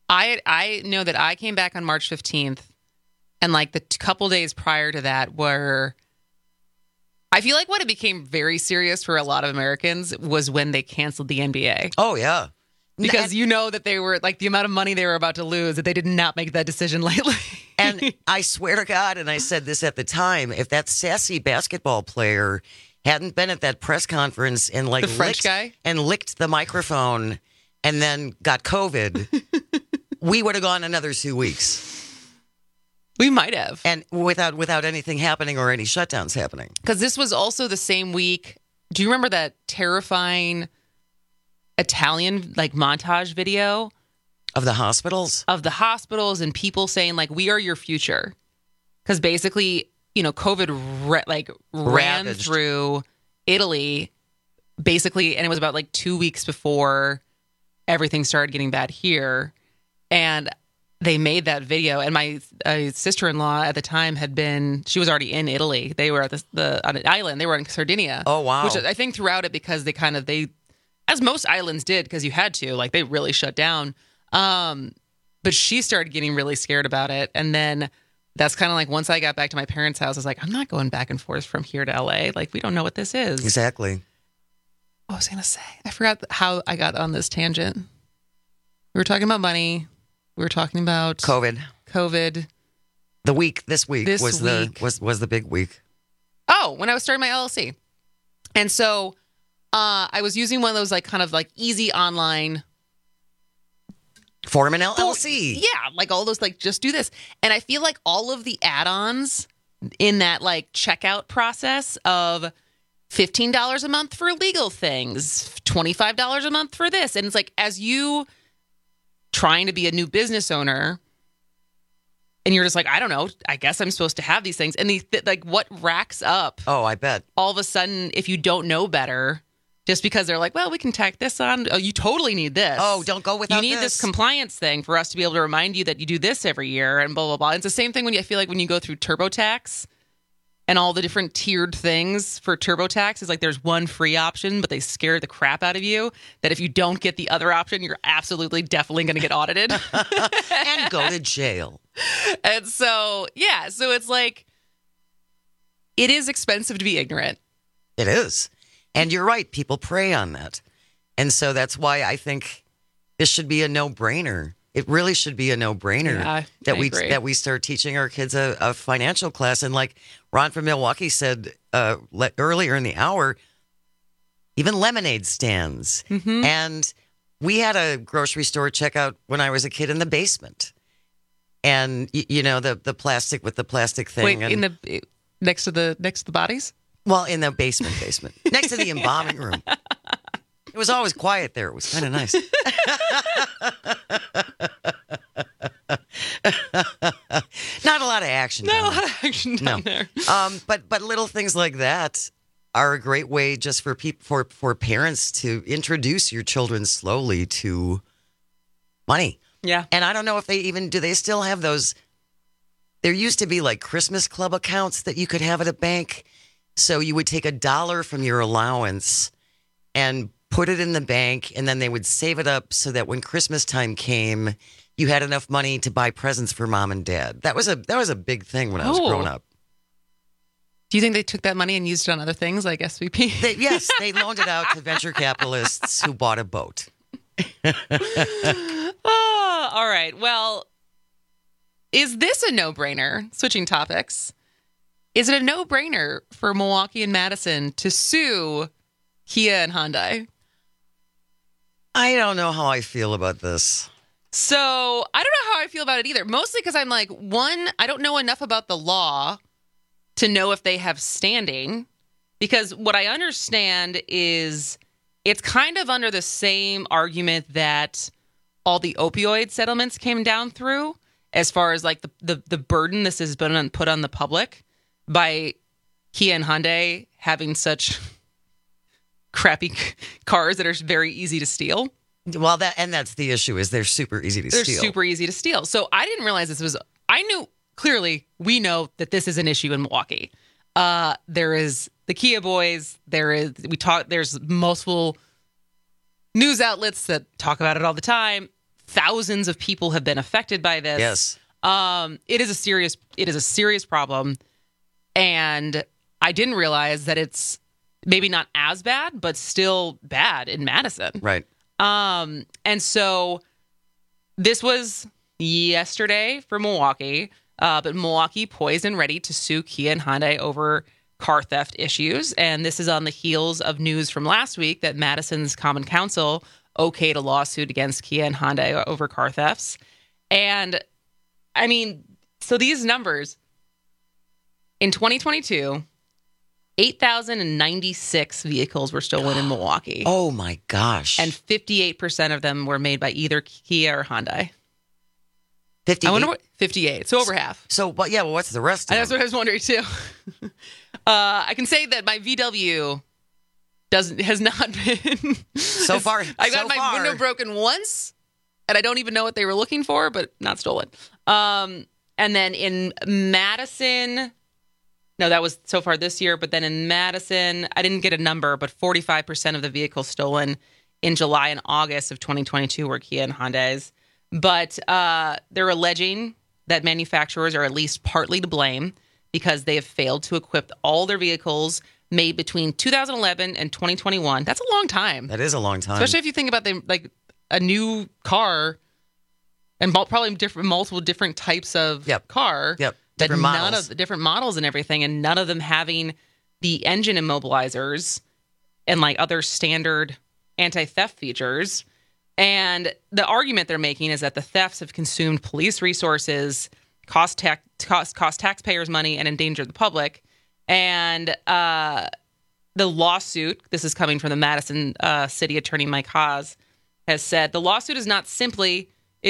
I know that I came back on March 15th, and like the couple days prior to that were, I feel like when it became very serious for a lot of Americans was when they canceled the NBA. Oh, yeah. Because you know that they were, like, the amount of money they were about to lose, that they did not make that decision lightly. And I swear to God, and I said this at the time, if that sassy basketball player hadn't been at that press conference and like the French guy and licked the microphone and then got COVID, we would have gone another 2 weeks. We might have. And without anything happening or any shutdowns happening. Because this was also the same week. Do you remember that terrifying Italian like montage video of the hospitals? Of the hospitals and people saying like, we are your future. Because basically, you know, COVID ran through Italy basically, and it was about like 2 weeks before everything started getting bad here. And they made that video, and my sister-in-law at the time she was already in Italy. They were at on an island. They were in Sardinia. Oh, wow. Which I think throughout it, because they as most islands did, because you had to, like they really shut down. But she started getting really scared about it. And then that's kind of like, once I got back to my parents' house, I was like, I'm not going back and forth from here to LA. Like, we don't know what this is. Exactly. What was I going to say? I forgot how I got on this tangent. We were talking about money. We were talking about COVID. This week was the big week. Oh, when I was starting my LLC. And so I was using one of those like kind of like easy online form an LLC. Yeah, like all those like just do this. And I feel like all of the add-ons in that like checkout process of $15 a month for legal things, $25 a month for this. And it's like, as you trying to be a new business owner, and you're just like, I don't know, I guess I'm supposed to have these things. And like what racks up? Oh, I bet. All of a sudden, if you don't know better, just because they're like, well, we can tack this on. Oh, you totally need this. Oh, don't go without this. You need this compliance thing for us to be able to remind you that you do this every year and blah, blah, blah. It's the same thing when I feel like when you go through TurboTax and all the different tiered things for TurboTax is like there's one free option, but they scare the crap out of you that if you don't get the other option, you're absolutely definitely going to get audited. And go to jail. And so, yeah, so it's like, it is expensive to be ignorant. It is. And you're right. People prey on that. And so that's why I think this should be a no-brainer. It really should be a no-brainer that we start teaching our kids a financial class. And like Ron from Milwaukee said earlier in the hour, even lemonade stands. Mm-hmm. And we had a grocery store checkout when I was a kid in the basement. And, you know, the plastic with the plastic thing. Wait, and, next to the bodies? Well, in the basement, next to the embalming room. It was always quiet there. It was kind of nice. Not a lot of action. Not a lot of action down there. But little things like that are a great way just for for parents to introduce your children slowly to money. Yeah. And I don't know if do they still have those? There used to be like Christmas club accounts that you could have at a bank. So you would take $1 from your allowance and put it in the bank, and then they would save it up so that when Christmas time came, you had enough money to buy presents for mom and dad. That was a big thing when I was growing up. Do you think they took that money and used it on other things like SVP? Yes, they loaned it out to venture capitalists who bought a boat. All right. Well, is this a no-brainer? Switching topics. Is it a no-brainer for Milwaukee and Madison to sue Kia and Hyundai? I don't know how I feel about this. So I don't know how I feel about it either. Mostly because I'm like, one, I don't know enough about the law to know if they have standing. Because what I understand is it's kind of under the same argument that all the opioid settlements came down through, as far as like the burden this has been put on the public by Kia and Hyundai having such crappy cars that are very easy to steal. Well, that's the issue, is they're super easy to steal. They're super easy to steal. So I didn't realize this was, we know that this is an issue in Milwaukee. There is the Kia boys. There's multiple news outlets that talk about it all the time. thousands of people have been affected by this. Yes. It is a serious problem. And I didn't realize that it's maybe not as bad, but still bad in Madison. Right. And so this was yesterday for Milwaukee, but Milwaukee poised and ready to sue Kia and Hyundai over car theft issues. And this is on the heels of news from last week that Madison's Common Council okayed a lawsuit against Kia and Hyundai over car thefts. And I mean, so these numbers in 2022, 8,096 vehicles were stolen in Milwaukee. Oh my gosh. And 58% of them were made by either Kia or Hyundai. 58? I wonder what 58. So over half. So, but yeah, well, what's the rest of That's what I was wondering too. I can say that my VW has not been so far. I got my window broken once, and I don't even know what they were looking for, but not stolen. And then in Madison, no, that was so far this year. But then in Madison, I didn't get a number, but 45% of the vehicles stolen in July and August of 2022 were Kia and Hyundais. But they're alleging that manufacturers are at least partly to blame because they have failed to equip all their vehicles made between 2011 and 2021. That's a long time. That is a long time. Especially if you think about a new car and probably multiple different types of car. Yep. That Different models. none of the different models and everything, and none of them having the engine immobilizers and like other standard anti-theft features. And the argument they're making is that the thefts have consumed police resources, cost taxpayers money, and endangered the public. And the lawsuit, this is coming from the Madison City Attorney Mike Haas, has said the lawsuit is not only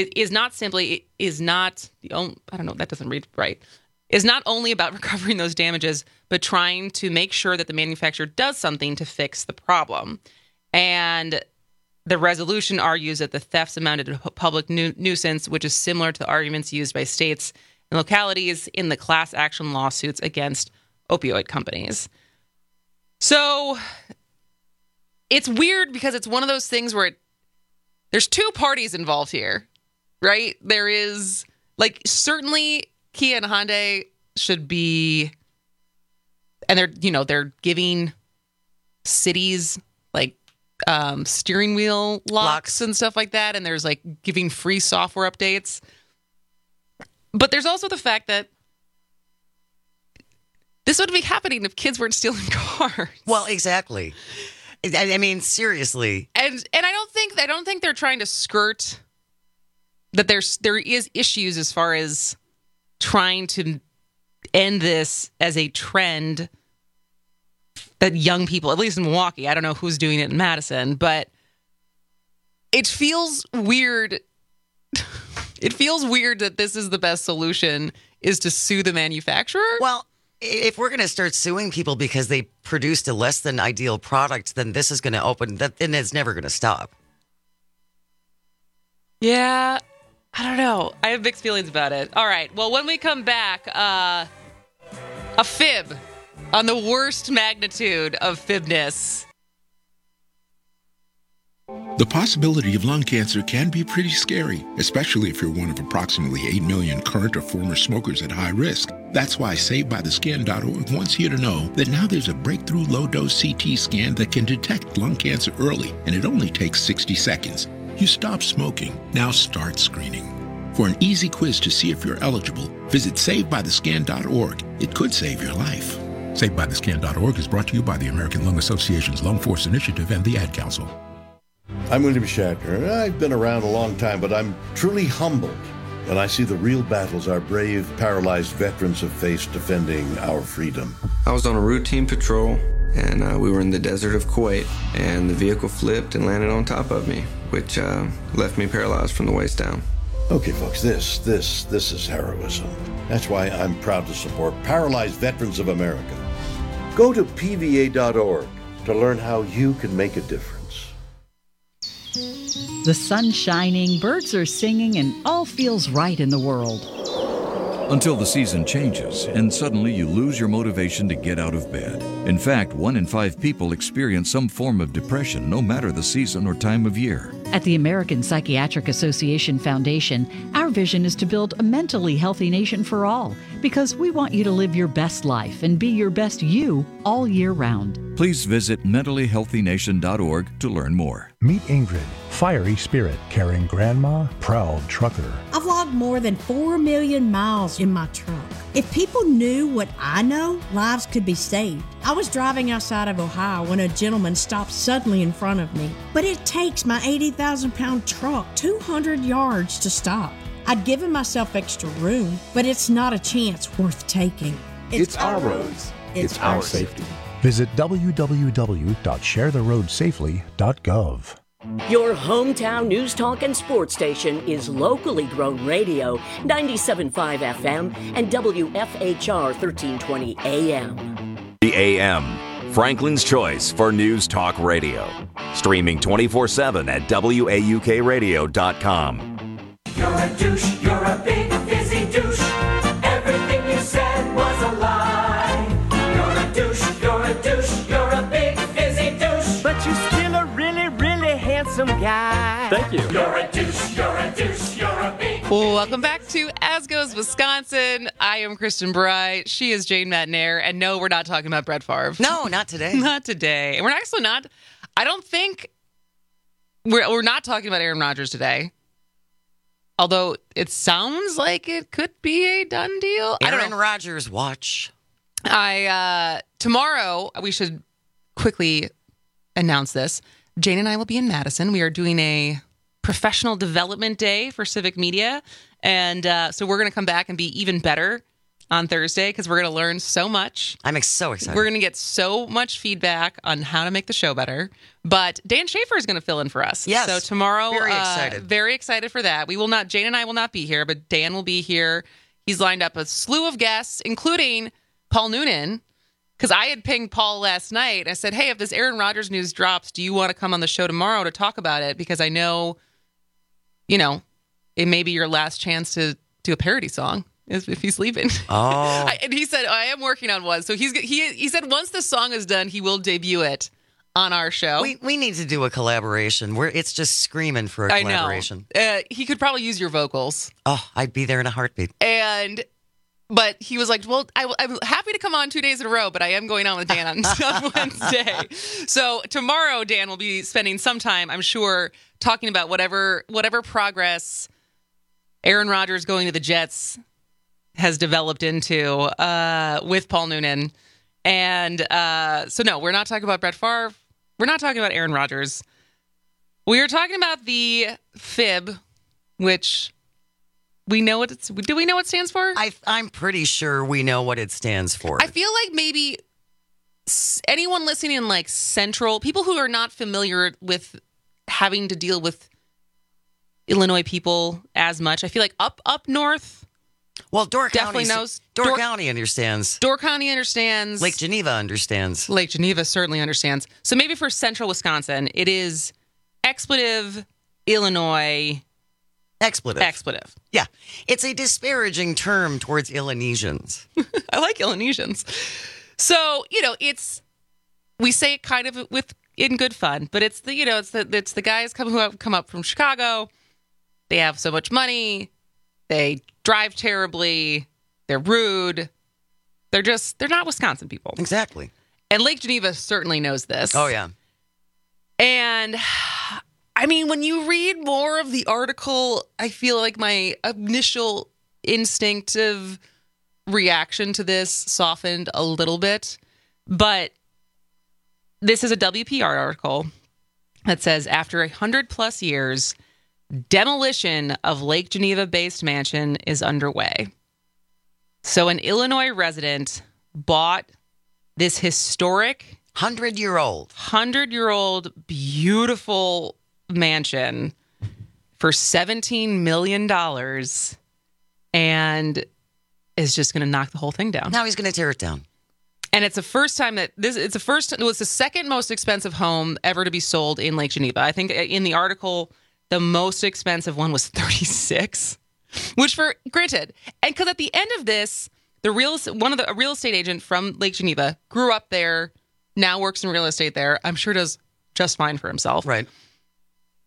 about recovering those damages, but trying to make sure that the manufacturer does something to fix the problem. And the resolution argues that the thefts amounted to public nuisance, which is similar to the arguments used by states and localities in the class action lawsuits against opioid companies. So it's weird because it's one of those things where there's two parties involved here, right? There is certainly Kia and Hyundai should be, and they're giving cities steering wheel locks and stuff like that, and there's giving free software updates. But there's also the fact that this would be happening if kids weren't stealing cars. Well, exactly. I mean, seriously. And I don't think they're trying to skirt that there is issues as far as trying to end this as a trend that young people, at least in Milwaukee, I don't know who's doing it in Madison, but it feels weird. It feels weird that this is the best solution, is to sue the manufacturer. Well, if we're going to start suing people because they produced a less than ideal product, then this is going to open, then it's never going to stop. Yeah, I don't know. I have mixed feelings about it. All right. Well, when we come back, a fib on the worst magnitude of fibness. The possibility of lung cancer can be pretty scary, especially if you're one of approximately 8 million current or former smokers at high risk. That's why SaveByTheScan.org wants you to know that now there's a breakthrough low-dose CT scan that can detect lung cancer early, and it only takes 60 seconds. You stop smoking, now start screening. For an easy quiz to see if you're eligible, visit SaveByTheScan.org. It could save your life. SaveByTheScan.org is brought to you by the American Lung Association's Lung Force Initiative and the Ad Council. I'm William Shatner. I've been around a long time, but I'm truly humbled when I see the real battles our brave, paralyzed veterans have faced defending our freedom. I was on a routine patrol, and we were in the desert of Kuwait, and the vehicle flipped and landed on top of me, which left me paralyzed from the waist down. Okay, folks, this is heroism. That's why I'm proud to support Paralyzed Veterans of America. Go to PVA.org to learn how you can make a difference. The sun's shining, birds are singing, and all feels right in the world. Until the season changes, and suddenly you lose your motivation to get out of bed. In fact, 1 in 5 people experience some form of depression, no matter the season or time of year. At the American Psychiatric Association Foundation, our vision is to build a mentally healthy nation for all, because we want you to live your best life and be your best you all year round. Please visit mentallyhealthynation.org to learn more. Meet Ingrid, fiery spirit, caring grandma, proud trucker. I've logged more than 4 million miles in my truck. If people knew what I know, lives could be saved. I was driving outside of Ohio when a gentleman stopped suddenly in front of me. But it takes my 80,000-pound truck 200 yards to stop. I'd given myself extra room, but it's not a chance worth taking. It's our roads. It's our safety. Visit www.sharetheroadsafely.gov. Your hometown news talk and sports station is locally grown radio, 97.5 FM and WFHR 1320 AM. The AM, Franklin's choice for news talk radio. Streaming 24/7 at WAUKradio.com. You're a douche, you're a big fizzy douche. Everything you said was a lie. You're a douche, you're a douche, you're a big fizzy douche. But you're still a really, really handsome guy. Thank you. You're a douche, you're a douche, you're a big Welcome back to As Goes Wisconsin. I am Kristen Bright. She is Jane Matnair. And no, we're not talking about Brett Favre. No, not today. Not today. And we're actually not, I don't think, we're not talking about Aaron Rodgers today. Although it sounds like it could be a done deal. Aaron Rodgers watch. Tomorrow, we should quickly announce this. Jane and I will be in Madison. We are doing a professional development day for Civic Media. And so we're going to come back and be even better on Thursday because we're going to learn so much. I'm so excited. We're going to get so much feedback on how to make the show better. But Dan Schaefer is going to fill in for us. Yes. So tomorrow, very excited. Very excited for that. We will not, Jane and I will not be here, but Dan will be here. He's lined up a slew of guests, including Paul Noonan, because I had pinged Paul last night. I said, hey, if this Aaron Rodgers news drops, do you want to come on the show tomorrow to talk about it? Because I know, it may be your last chance to do a parody song if he's leaving. Oh. And he said, I am working on one. So he said once the song is done, he will debut it on our show. We need to do a collaboration where it's just screaming for a collaboration. I know. He could probably use your vocals. Oh, I'd be there in a heartbeat. But he was like, well, I'm happy to come on 2 days in a row, but I am going on with Dan on Wednesday. So tomorrow, Dan will be spending some time, I'm sure, talking about whatever progress Aaron Rodgers going to the Jets has developed into with Paul Noonan. And so, no, we're not talking about Brett Favre. We're not talking about Aaron Rodgers. We are talking about the FIB, which... do we know what it stands for? I'm pretty sure we know what it stands for. I feel like maybe anyone listening in like Central, people who are not familiar with having to deal with Illinois people as much, I feel like up north. Well, Door definitely County knows. Door County understands. Door County understands. Lake Geneva understands. Lake Geneva certainly understands. So maybe for Central Wisconsin, it is expletive Illinois. Expletive. Yeah. It's a disparaging term towards Illonesians. I like Illonesians. So, we say it kind of in good fun, but it's the guys who come up from Chicago. They have so much money. They drive terribly. They're rude. They're not Wisconsin people. Exactly. And Lake Geneva certainly knows this. Oh, yeah. And I mean, when you read more of the article, I feel like my initial instinctive reaction to this softened a little bit. But this is a WPR article that says, after 100+ years, demolition of Lake Geneva-based mansion is underway. So an Illinois resident bought this historic 100-year-old beautiful mansion for $17 million and is just going to knock the whole thing down. Now he's going to tear it down. And it's the first time that it's the second most expensive home ever to be sold in Lake Geneva. I think in the article, the most expensive one was $36, which granted, and because at the end of this, a real estate agent from Lake Geneva grew up there, now works in real estate there. I'm sure does just fine for himself. Right.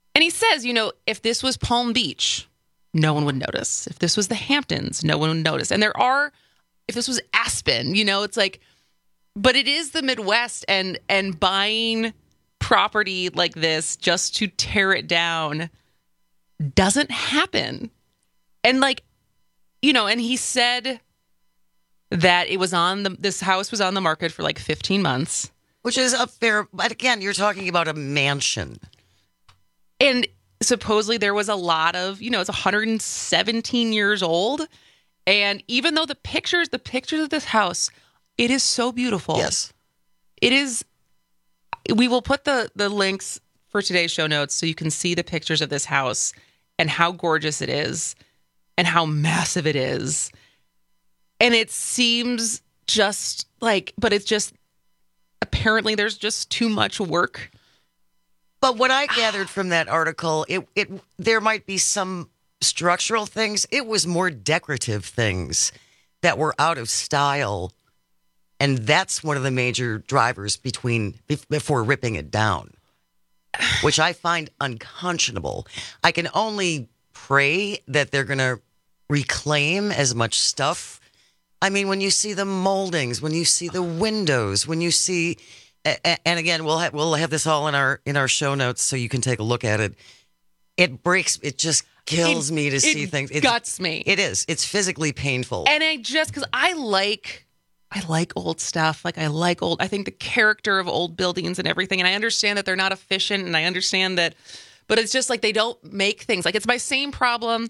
And he says, if this was Palm Beach, no one would notice. If this was the Hamptons, no one would notice. And if this was Aspen, it's like, but it is the Midwest, and buying property like this just to tear it down doesn't happen. And and he said that this house was on the market for 15 months. Which is a fair, but again, you're talking about a mansion. And supposedly there was a lot of, it's 117 years old. And even though the pictures of this house, it is so beautiful. Yes. It is. We will put the links for today's show notes so you can see the pictures of this house and how gorgeous it is and how massive it is. And it seems just but it's just, apparently there's just too much work. But what I gathered from that article, there might be some structural things. It was more decorative things that were out of style. And that's one of the major drivers before ripping it down, which I find unconscionable. I can only pray that they're going to reclaim as much stuff. I mean, when you see the moldings, when you see the windows, when you see, and again, we'll have this all in our show notes so you can take a look at it. It just kills me to see things. It guts me. It is. It's physically painful. And because I like old stuff. I think the character of old buildings and everything. And I understand that they're not efficient, and I understand that, but it's just they don't make things. It's my same problem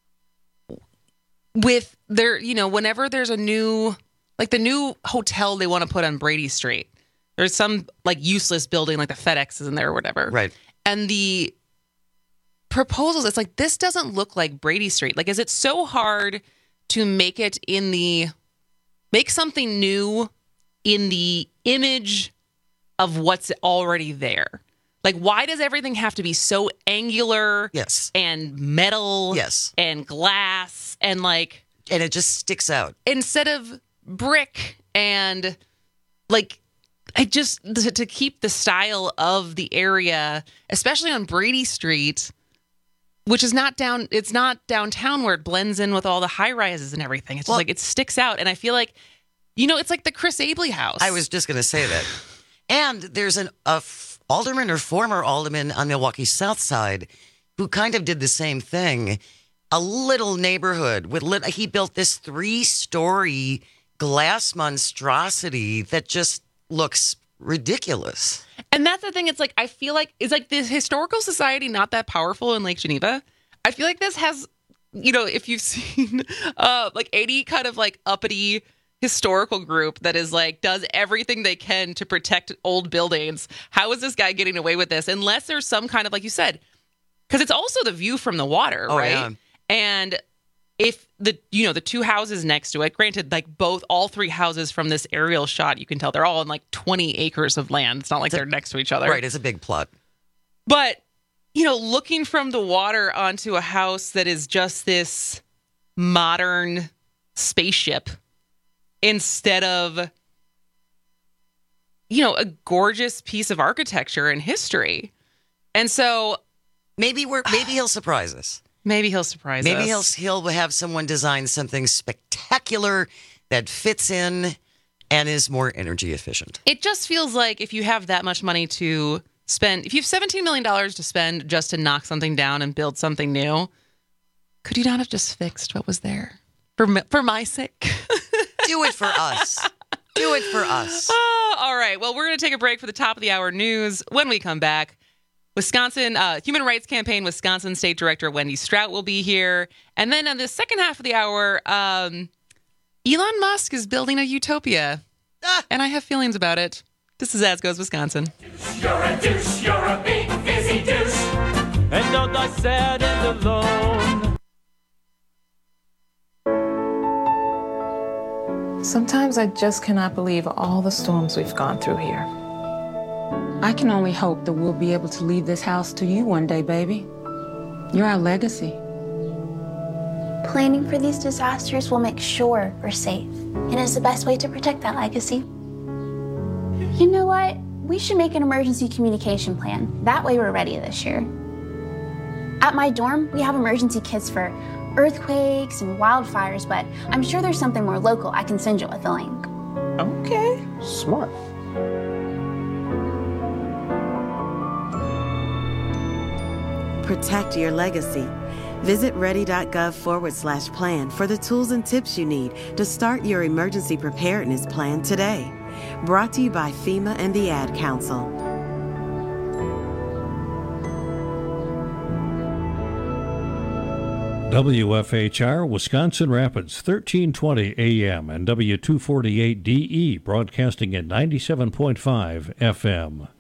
with whenever there's a new, the new hotel they want to put on Brady Street. There's some useless building, the FedEx is in there or whatever. Right. And the proposals, it's this doesn't look like Brady Street. Is it so hard to make something new in the image of what's already there? Why does everything have to be so angular? Yes. And metal? Yes. And glass and and it just sticks out. Instead of brick and to keep the style of the area, especially on Brady Street, which is not downtown where it blends in with all the high rises and everything. It's just it sticks out. And I feel it's like the Chris Abley house. I was just going to say that. And there's an alderman or former alderman on Milwaukee's South Side who kind of did the same thing. A little neighborhood he built this 3-story glass monstrosity that just looks ridiculous. And that's the thing. It's I feel is the Historical Society not that powerful in Lake Geneva? I feel this has, if you've seen any kind of uppity historical group that is does everything they can to protect old buildings. How is this guy getting away with this? Unless there's some kind of, like you said, because it's also the view from the water, right? Yeah. And if the two houses next to it, granted, all 3 houses from this aerial shot, you can tell they're all in 20 acres of land. It's not they're next to each other. Right. It's a big plot. But, looking from the water onto a house that is just this modern spaceship instead of, a gorgeous piece of architecture and history. And so maybe he'll surprise us. Maybe he'll surprise us. Maybe he'll have someone design something spectacular that fits in and is more energy efficient. It just feels like if you have that much money to spend, if you have $17 million to spend just to knock something down and build something new, could you not have just fixed what was there? For my sake? Do it for us. Do it for us. Oh, all right. Well, we're going to take a break for the top of the hour news. When we come back, Wisconsin Human Rights Campaign Wisconsin State Director Wendy Strout will be here. And then on the second half of the hour, Elon Musk is building a utopia. And I have feelings about it. This is As Goes Wisconsin. You're a douche, you're a big fizzy douche. And don't die sad and alone. Sometimes I just cannot believe all the storms we've gone through here. I can only hope that we'll be able to leave this house to you one day, baby. You're our legacy. Planning for these disasters will make sure we're safe, and is the best way to protect that legacy. You know what? We should make an emergency communication plan. That way we're ready this year. At my dorm, we have emergency kits for earthquakes and wildfires, but I'm sure there's something more local I can send you with a link. Okay, smart. Protect your legacy. Visit ready.gov/plan for the tools and tips you need to start your emergency preparedness plan today. Brought to you by FEMA and the Ad Council. WFHR, Wisconsin Rapids, 1320 AM and W248DE, broadcasting at 97.5 FM.